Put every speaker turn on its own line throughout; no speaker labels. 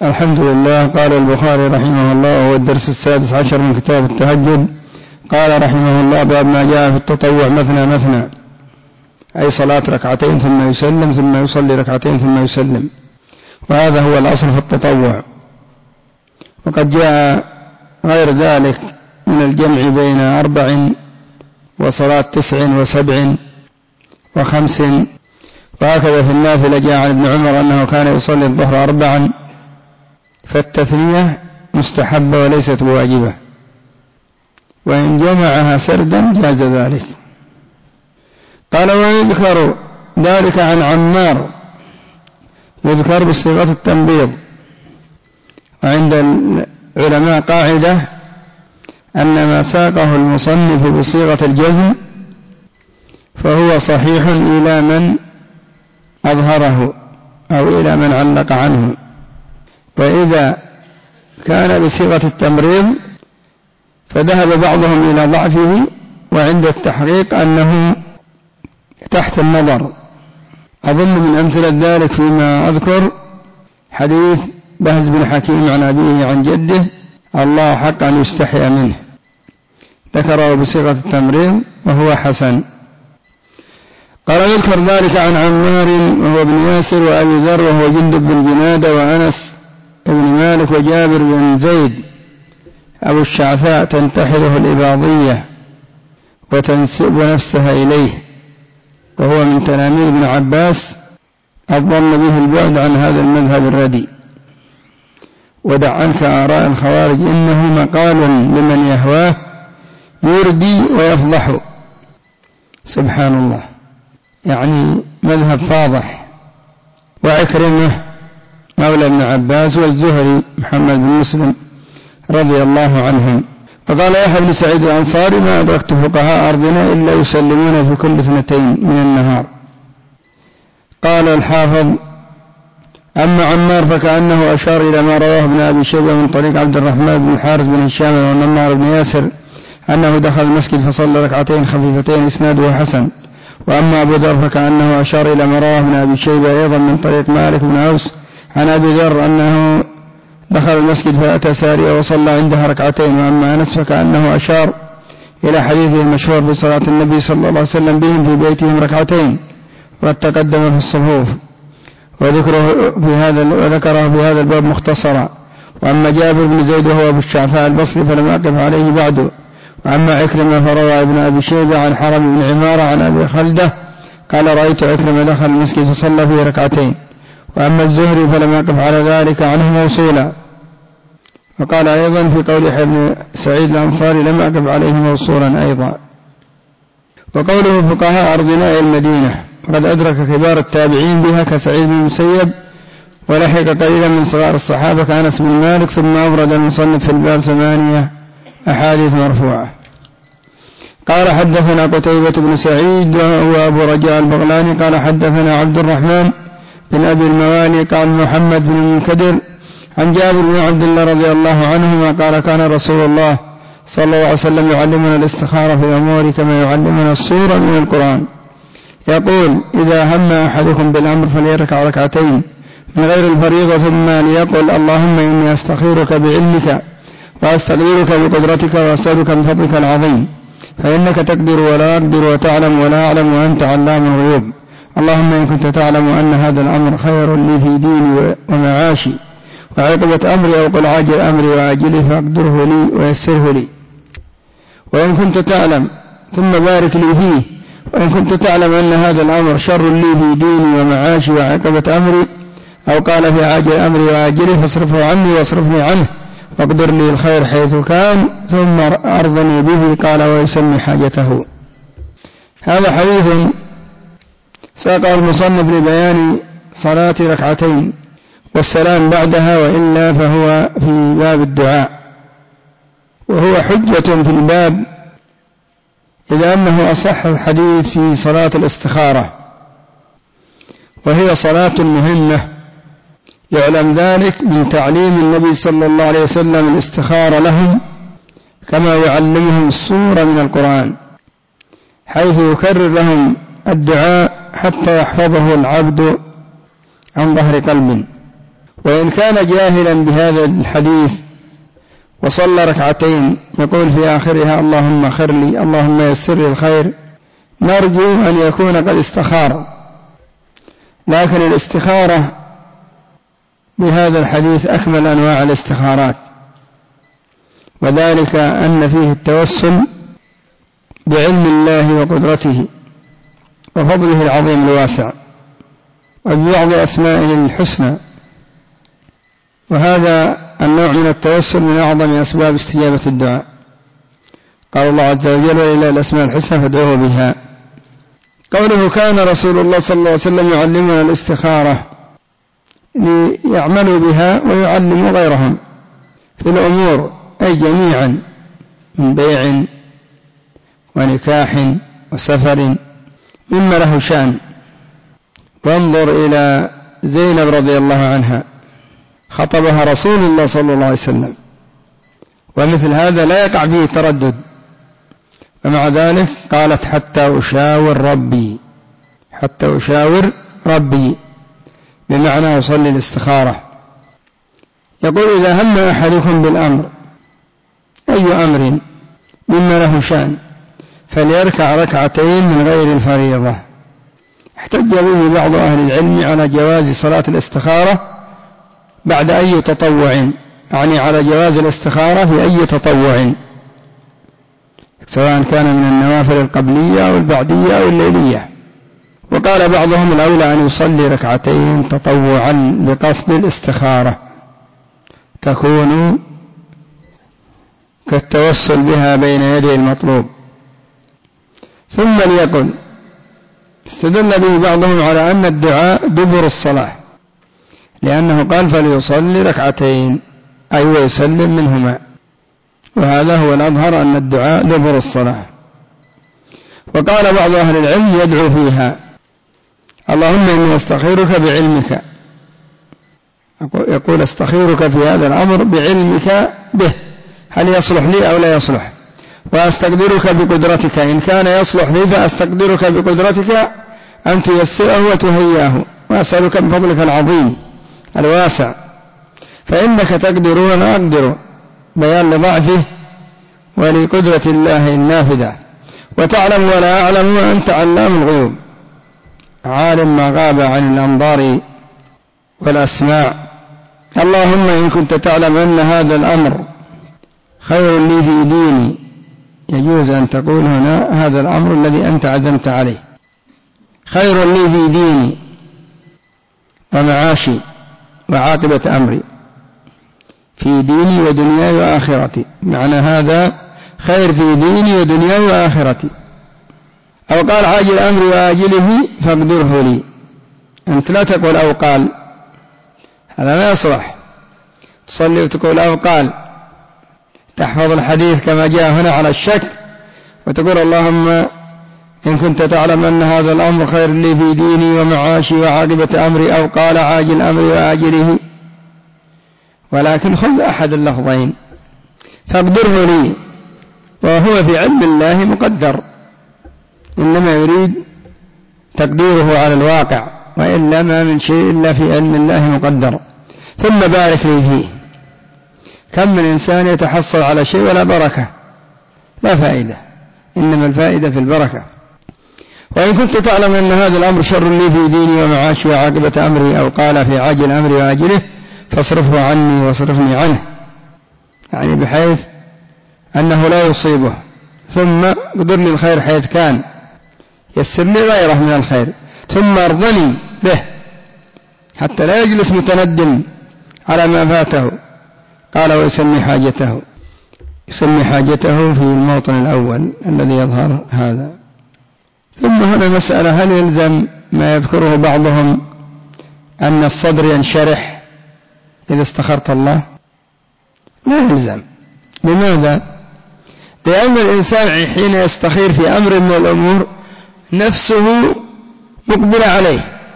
الحمد لله. قال البخاري رحمه الله وهو الدرس 16 من كتاب التهجد. قال رحمه الله: باب ما جاء في التطوع مثنى مثنى، أي صلاة ركعتين ثم يسلم ثم يصلي ركعتين ثم يسلم، وهذا هو الأصل في التطوع. وقد جاء غير ذلك من الجمع بين 4 وصلاة 9 و7 و5. وهكذا في النافلة جاء عن ابن عمر أنه كان يصلي الظهر 4، فالتثنية مستحبة وليست بواجبة، وإن جمعها سردا جاز ذلك. قال: ويذكر ذلك عن عمار، يذكر بصيغة التنبيض. وعند العلماء قاعدة أن ما ساقه المصنف بصيغة الجزم فهو صحيح إلى من أظهره أو إلى من علق عنه، وإذا كان بصيغة التمريض فذهب بعضهم إلى ضعفه، وعند التحقيق أنه تحت النظر. أظن من أمثلة ذلك فيما أذكر حديث بهز بن حكيم عن أبيه عن جده: الله حق أن يستحيا منه، ذكره بصيغة التمريض وهو حسن. قال: يذكر ذلك عن عمار وهو ابن ياسر وأبي ذر وهو جندب بن جنادة وأنس بن مالك وجابر بن زيد أبو الشعثاء تنتحره الإباضية وتنسب نفسها إليه، وهو من تلاميذ ابن عباس، أظن به البعد عن هذا المذهب الردي. ودع عنك آراء الخوارج، إنه مقال لمن يهواه يردي ويفضح. سبحان الله، يعني مذهب فاضح. وعكرمة مولى ابن عباس، والزهري محمد بن مسلم رضي الله عنهم. وقال يحيى بن سعيد الأنصاري: ما أدركت فقهاء أرضنا إلا يسلمون في كل 2 من النهار. قال الحافظ: أما عمار فكأنه أشار إلى ما رواه ابن أبي شيبة من طريق عبد الرحمن بن الحارث بن هشام ونمار بن ياسر أنه دخل المسجد فصلى ركعتين خفيفتين، إسناده حسن. وأما أبو ذر فكأنه أشار إلى ما رواه ابن أبي شيبة أيضا من طريق مالك بن عوس عن أبي ذر أنه دخل المسجد فأتى سارية وصلى عندها ركعتين. وأما أنس فكأنه أشار إلى حديثه المشهور في صلاة النبي صلى الله عليه وسلم بهم في بيتهم ركعتين، وقد تقدم في الصفوف، وذكره في هذا الباب مختصرا. وأما جابر بن زيد وهو أبو الشعثاء البصري فلم أقف عليه بعد. وأما عكرمة فروى ابن أبي شيبة عن حرم بن عمارة عن أبي خلدة قال: رأيت عكرمة دخل المسجد فصلى فيه ركعتين. وأما الزهري فلم أقف على ذلك عنه موصولا. وقال أيضا في قول يحيى بن سعيد الأنصاري: لم أقف عليه موصولا أيضا. وقوله فقهاء أرضنا المدينة، وقد أدرك كبار التابعين بها كسعيد بن المسيب، ولحق قليلا من صغار الصحابة كأنس بن مالك. ثم أورد المصنف في الباب 8 أحاديث مرفوعة. قال: حدثنا قتيبة بن سعيد وهو أبو رجاء البغلاني قال: حدثنا عبد الرحمن بن أبي الموالي قال: محمد بن المنكدر عن جابر بن عبد الله رضي الله عنهما قال: كان رسول الله صلى الله عليه وسلم يعلمنا الاستخارة في الأمور كما يعلمنا السورة من القرآن، يقول: إذا هم أحدكم بالأمر فليركع ركعتين من غير الفريضة، ثم ليقل: اللهم إني أستخيرك بعلمك وأستقدرك بقدرتك وأسألك من فضلك العظيم، فإنك تقدر ولا أقدر وتعلم ولا أعلم وأنت علام الغيوب. اللهم إن كنت تعلم أن هذا الأمر خير لي في ديني ومعاشي وعقبة أمري، أو قل عاجل أمري وآجله، فاقدره لي ويسره لي. وإن كنت تعلم، ثم بارك لي فيه، وإن كنت تعلم أن هذا الأمر شر لي في ديني ومعاشي وعقبة أمري، أو قال في عاجل أمري وآجله، فاصرفه عني واصرفني عنه، واقدر لي الخير حيث كان، ثم أرضني به. قال: ويسمي حاجته. هذا حديث ساقه المصنف لبيان صلاة ركعتين والسلام بعدها، وإلا فهو في باب الدعاء، وهو حجة في الباب إذا أنه أصح الحديث في صلاة الاستخارة، وهي صلاة مهمة، يعلم ذلك من تعليم النبي صلى الله عليه وسلم الاستخارة لهم كما يعلمهم السورة من القرآن، حيث يكرر لهم الدعاء حتى يحفظه العبد عن ظهر قلب. وإن كان جاهلا بهذا الحديث وصلى ركعتين يقول في آخرها اللهم خر لي، اللهم يسر لي الخير، نرجو أن يكون قد استخار. لكن الاستخارة بهذا الحديث أكمل أنواع الاستخارات، وذلك أن فيه التوسل بعلم الله وقدرته وفضله العظيم الواسع وببعض أسمائه الحسنى، وهذا النوع من التوسل من أعظم أسباب استجابة الدعاء. قال الله عز وجل ولله الأسماء الحسنى فادعوه بها. قوله كان رسول الله صلى الله عليه وسلم يعلمنا الاستخارة ليعملوا بها ويعلموا غيرهم في الأمور أي جميعا من بيع ونكاح وسفر مما له شأن. وانظر إلى زينب رضي الله عنها، خطبها رسول الله صلى الله عليه وسلم، ومثل هذا لا يقع فيه تردد، ومع ذلك قالت حتى أشاور ربي، حتى أشاور ربي بمعنى أصلي الاستخارة. يقول إذا هم أحدكم بالأمر أي أمر مما له شأن فليركع ركعتين من غير الفريضة. احتج به بعض أهل العلم على جواز صلاة الاستخارة بعد أي تطوع، يعني على جواز الاستخارة في أي تطوع سواء كان من النوافل القبلية أو البعدية أو الليلية. وقال بعضهم الأولى أن يصلي ركعتين تطوعا بقصد الاستخارة تكون كالتوسل بها بين يدي المطلوب. ثم ليقل استدل به بعضهم على أن الدعاء دبر الصلاة، لأنه قال فليصلي ركعتين أي ويسلم منهما، وهذا هو الأظهر أن الدعاء دبر الصلاة. وقال بعض أهل العلم يدعو فيها اللهم إني أستخيرك بعلمك، يقول استخيرك في هذا الأمر بعلمك به هل يصلح لي أو لا يصلح، وأستقدرك بقدرتك إن كان يصلح لي فأستقدرك بقدرتك أن تيسره وتهيئه، وأسألك بفضلك العظيم الواسع فإنك تقدر وأنا أقدر، بيان لضعفه ولقدرة الله النافذة، وتعلم ولا أعلم وأنت علام الغيوب عالم ما غاب عن الأنظار والأسماع. اللهم إن كنت تعلم أن هذا الأمر خير لي في ديني، يجوز أن تقول هنا هذا الأمر الذي أنت عزمت عليه خير لي في ديني ومعاشي وعاقبة أمري، في ديني ودنياي وآخرتي، معنى هذا خير في ديني ودنياي وآخرتي. أو قال عاجل أمري وآجله فاقدره لي، أنت لا تقول أو قال، هذا ما يصلح، تصلي وتقول أو قال، تحفظ الحديث كما جاء هنا على الشك وتقول اللهم إن كنت تعلم أن هذا الأمر خير لي في ديني ومعاشي وعاقبة أمري، أو قال عاجل أمري وآجله، ولكن خذ أحد اللفظين فاقدره لي، وهو في علم الله مقدر، إنما يريد تقديره على الواقع، وإلا ما من شيء إلا في علم الله مقدر. ثم بارك لي فيه. كم من إنسان يتحصل على شيء ولا بركة، لا فائدة، إنما الفائدة في البركة. وإن كنت تعلم أن هذا الأمر شر لي في ديني ومعاشي وعاقبة أمري، أو قال في عاجل أمري وآجله فاصرفه عني واصرفني عنه، يعني بحيث أنه لا يصيبه، ثم قدر لي الخير حيث كان، يسر لي غيره من الخير، ثم أرضني به حتى لا يجلس متندم على ما فاته. قال ويسمي حاجته، يسمي حاجته في الموطن الأول الذي يظهر هذا. ثم هنا مسألة، هل يلزم ما يذكره بعضهم أن الصدر ينشرح إذا استخرت الله؟ لا يلزم. لماذا؟ لأن الإنسان حين يستخير في أمر من الأمور نفسه مقبل عليه،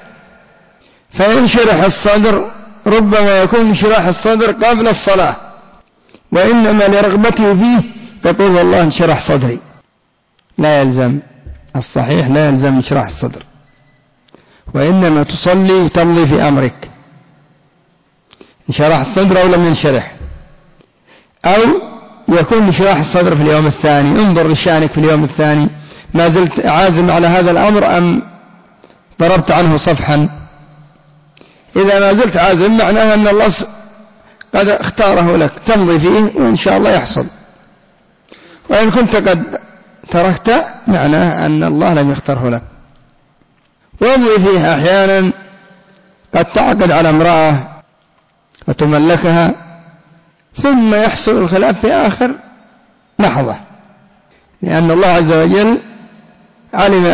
فينشرح الصدر، ربما يكون انشراح الصدر قبل الصلاة، وإنما لرغبته فيه يقول والله انشرح صدري. لا يلزم، الصحيح لا يلزم انشراح الصدر، وإنما تصلي وتمضي في أمرك. انشرح الصدر أو لم ينشرح، أو يكون انشراح الصدر في اليوم الثاني. انظر لشأنك في اليوم الثاني، ما زلت عازم على هذا الأمر أم ضربت عنه صفحا؟ إذا ما زلت عازم معناها أن الله قد اختاره لك، تمضي فيه وإن شاء الله يحصل. وإن كنت قد تركت معناه أن الله لم يختاره لك. وامضي فيه أحيانا قد تعقد على امرأة وتملكها، ثم يحصل الخلاف في آخر لحظة، لأن الله عز وجل علم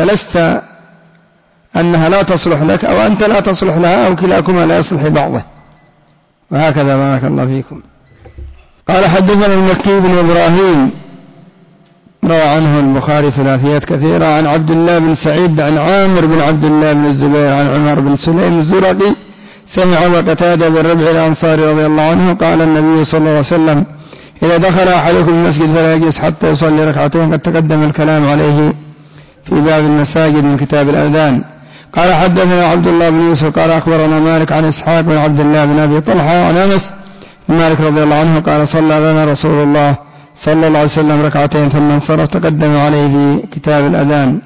أنها لا تصلح لك، أو أنت لا تصلح لها، أو كلاكما لا يصلح بعضه، وهكذا. بارك الله فيكم. قال حدثنا المكي بن إبراهيم، روى عنه البخاري ثلاثيات كثيرة، عن عبد الله بن سعيد عن عامر بن عبد الله بن الزبير عن عمر بن سليم الزرقي سمع قتادة بن ربيع الأنصاري رضي الله عنه قال النبي صلى الله عليه وسلم: إذا دخل أحدكم المسجد فلا يجلس حتى يصلي ركعتين. قد تقدم الكلام عليه في باب المساجد من كتاب الأذان. قال حدثنا عبد الله بن يوسف قال أخبرنا مالك عن إسحاق بن عبد الله بن أبي طلحة عن أنس بن مالك رضي الله عنه قال: صلى لنا رسول الله صلى الله عليه وسلم ركعتين ثم انصرف. تقدم عليه في كتاب الأذان،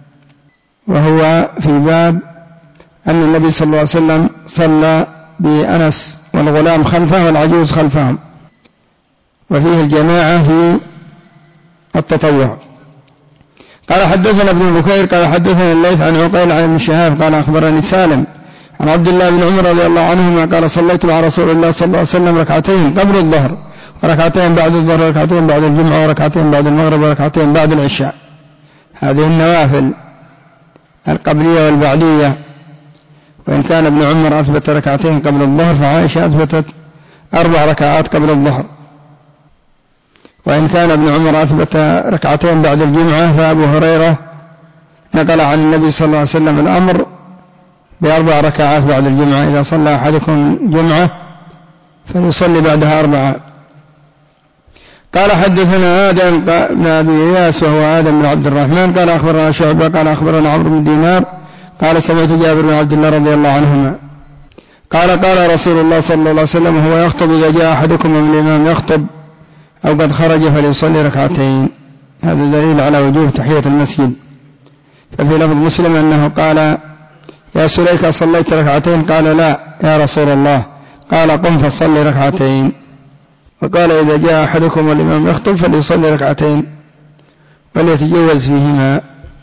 وهو في باب أن النبي صلى الله عليه وسلم صلى بأنس والغلام خلفه والعجوز خلفهم، وفيه الجماعة في التطوع. قال حدثنا ابن بكير قال حدثنا الليث عن عقيل عن ابن شهاب قال أخبرني سالم عن عبد الله بن عمر رضي الله عنهما قال: صليت مع رسول الله صلى الله عليه وسلم ركعتين قبل الظهر، وركعتين بعد الظهر، وركعتين بعد الجمعة، وركعتين بعد المغرب، وركعتين بعد العشاء. هذه النوافل القبلية والبعدية. وإن كان ابن عمر أثبت ركعتين قبل الظهر، فعائشة أثبتت 4 ركعات قبل الظهر. وإن كان ابن عمر أثبت ركعتين بعد الجمعة، فأبو هريرة نقل عن النبي صلى الله عليه وسلم الأمر ب4 ركعات بعد الجمعة. إذا صلى أحدكم جمعة فيصلي بعدها 4. قال حدثنا آدم بن أبي إياس وهو آدم بن عبد الرحمن قال أخبرنا شعبة قال أخبرنا عمرو بن دينار قال: سمعت جابر بن عبد الله رضي الله عنهما قال: قال رسول الله صلى الله عليه وسلم: هو يخطب إذا جاء أحدكم ومن الإمام يخطب أو قد خرج فليصلي ركعتين. هذا دليل على وجوب تحية المسجد. ففي لفظ مسلم أنه قال: يا سليك صليت ركعتين؟ قال: لا يا رسول الله. قال: قم فصلي ركعتين. وقال: إذا جاء أحدكم والإمام يخطب فليصلي ركعتين وليتجوز فيهما.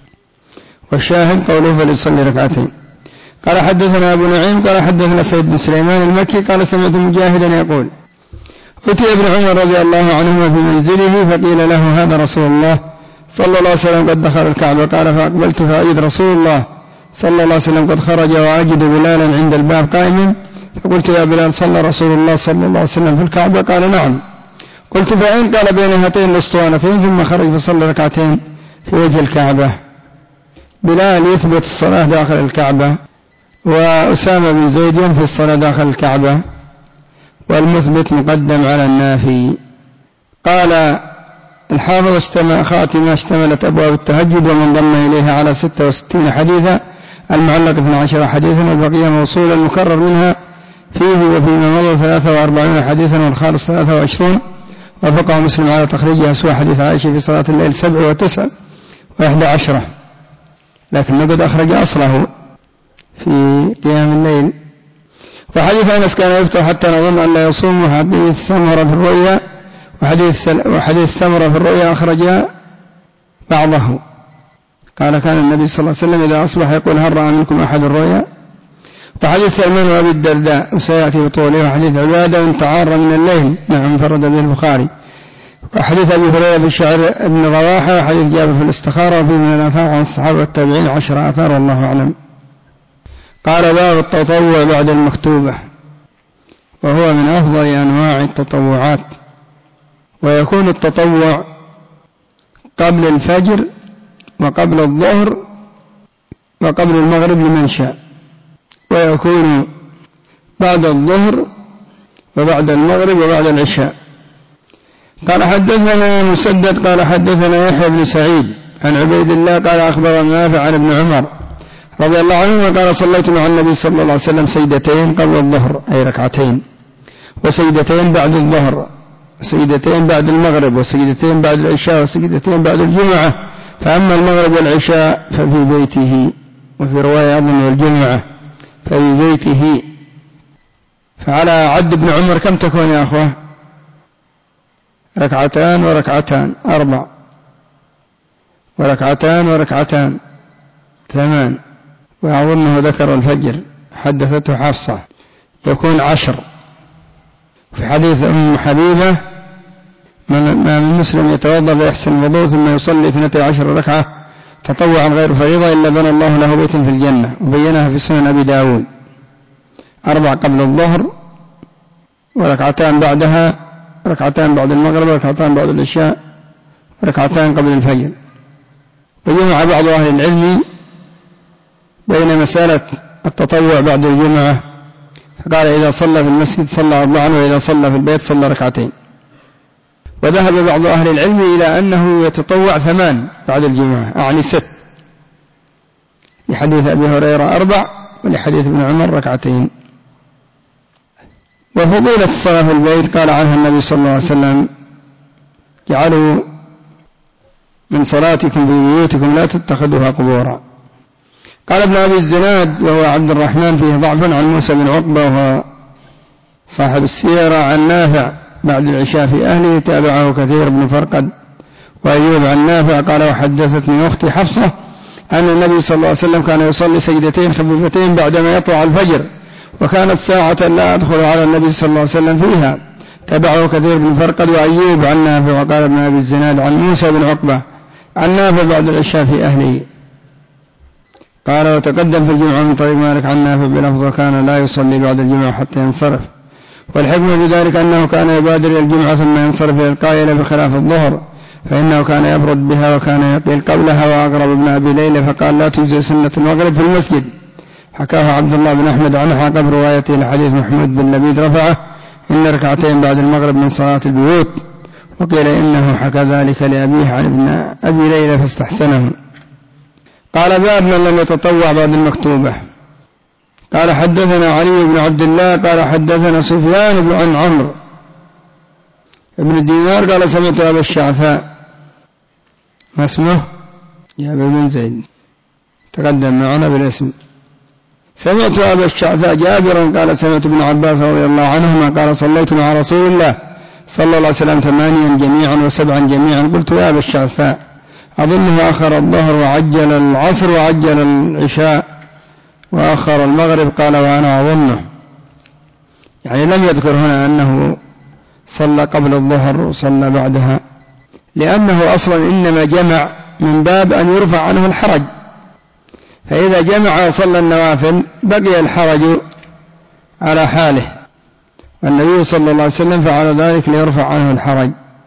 والشاهد قوله فليصلي ركعتين. قال حدثنا أبو نعيم قال حدثنا سيد بن سليمان المكي قال: سمعت مجاهدا يقول: أتي ابن عمر رضي الله عنهما في منزله فقيل له: هذا رسول الله صلى الله عليه وسلم قد دخل الكعبة. قال: فأقبلت فأجد رسول الله صلى الله عليه وسلم قد خرج وأجد بلالا عند الباب قائما، فقلت: يا بلال، صلى رسول الله صلى الله عليه وسلم في الكعبة؟ قال: نعم. قلت: فأين؟ قال: بين هاتين الأسطوانتين، ثم خرج فصلى ركعتين في وجه الكعبة. بلال يثبت الصلاة داخل الكعبة، وأسامة بن زيد ينفي الصلاة داخل الكعبة، والمثبت مقدم على النافي. قال الحافظ: خاتمة اشتملت أبواب التهجد ومن ضم إليها على 66 حديثا، المعلق 12 حديثا، والبقية موصولا مكرر منها فيه وفيما مضى 43 حديثا، والخالص 23. وفقه مسلم على تخريجها سوى حديث عائشة في صلاة الليل 7 و9 و11، لكن قد أخرج أصله في قيام الليل. وحديث أنس كان يفتح حتى نظن أن لا يصوم، وحديث سمرة في الرؤيا وحديث سمرة في الرؤيا أخرج بعضه. قال: كان النبي صلى الله عليه وسلم إذا أصبح يقول: هل رأى منكم أحد الرؤيا؟ وحديث سلمان وأبي الدرداء وسيأتي بطوله. وحديث عبادة من تعار من الليل، نعم، فرد به البخاري. وحديث أبي هريرة في الشعر ابن رواحة، وحديث جابر في الاستخارة، وفي من الآثار عن الصحابة والتابعين 10 آثار، والله أعلم. قال: باب التطوع بعد المكتوبة، وهو من أفضل أنواع التطوعات، ويكون التطوع قبل الفجر وقبل الظهر وقبل المغرب لمن شاء، ويكون بعد الظهر وبعد المغرب وبعد العشاء. قال حدثنا مسدد قال حدثنا يحيى بن سعيد عن عبيد الله قال أخبرنا نافع عن ابن عمر رضي الله عنه قال: صليت مع النبي صلى الله عليه وسلم سجدتين قبل الظهر، أي ركعتين، وسجدتين بعد الظهر، وسجدتين بعد المغرب، وسجدتين بعد العشاء، وسجدتين بعد الجمعة. فأما المغرب والعشاء ففي بيته، وفي رواية أظن والجمعة ففي بيته. فعلى عد ابن عمر كم تكون يا أخوة؟ ركعتان وركعتان 4، وركعتان وركعتان 8، وأظنه ذكر الفجر حدثته حفصة يكون 10. في حديث أم حبيبة من مسلم يتوضأ فيحسن الوضوء ثم يصلي 12 ركعة تطوعا غير فريضة إلا بنى الله له بيتا في الجنة، وبينها في سنن أبي داود 4 قبل الظهر، وركعتان بعدها، ركعتان بعد المغرب، وركعتان بعد العشاء، وركعتان قبل الفجر. وجمع بعض أهل العلم بين مسألة التطوع بعد الجمعة، فقال إذا صلى في المسجد صلى 4، وإذا صلى في البيت صلى 2. وذهب بعض أهل العلم إلى أنه يتطوع 8 بعد الجمعة، أعني 6، لحديث أبي هريرة 4، ولحديث ابن عمر 2. وفضيلة الصلاة في البيت قال عنها النبي صلى الله عليه وسلم: جعلوا من صلاتكم في بيوتكم لا تتخذوها قبورا. قال ابن أبي الزناد وهو عبد الرحمن فيه ضعف عن موسى بن عقبة وهو صاحب السيرة عن نافع بعد العشاء في أهله، تابعه كثير بن فرقد وأيوب عن نافع قال: وحدثتني أختي حفصة أن النبي صلى الله عليه وسلم كان يصلي سجدتين خفيفتين بعدما يطلع الفجر، وكانت ساعة لا أدخل على النبي صلى الله عليه وسلم فيها، تابعه كثير بن فرقد وأيوب عن نافع. وقال ابن أبي الزناد عن موسى بن عقبة عن نافع بعد العشاء في أهله. قال: وتقدم في الجمعة من طريق مالك عن نافع بلفظ: وكان لا يصلي بعد الجمعة حتى ينصرف. والحكمة بذلك أنه كان يبادر إلى الجمعة ثم ينصرف إلى القائلة بخلاف الظهر، فإنه كان يبرد بها وكان يقيل قبلها. وأقرب ابن أبي ليلى فقال: لا تجزي سنة المغرب في المسجد. حكاه عبد الله بن أحمد عنه عقب روايته لحديث محمود بن لبيد رفعه: إن ركعتين بعد المغرب من صلاة البيوت. وقيل إنه حكى ذلك لأبيه عن ابن أبي ليلى فاستحسنه. قال: باب من لم يتطوع بعد المكتوبة. قال: حدثنا علي بن عبد الله قال حدثنا سفيان بن عن عمرو ابن دينار قال: سمعت أبا الشعثاء، ما اسمه؟ جابر بن زيد، تقدم معنا بالاسم. سمعت أبا الشعثاء جابرا قال: سمعت ابن عباس رضي الله عنهما قال: صليت مع رسول الله صلى الله عليه وسلم 8 جميعا و7 جميعا. قلت: يا أبا الشعثاء، أظنه أخر الظهر وعجل العصر وعجل العشاء وأخر المغرب. قال: وأنا أظنه، يعني لم يذكر هنا أنه صلى قبل الظهر وصلى بعدها، لأنه أصلا إنما جمع من باب أن يرفع عنه الحرج، فإذا جمع وصلى النوافل بقي الحرج على حاله، والنبي صلى الله عليه وسلم فعل ذلك ليرفع عنه الحرج.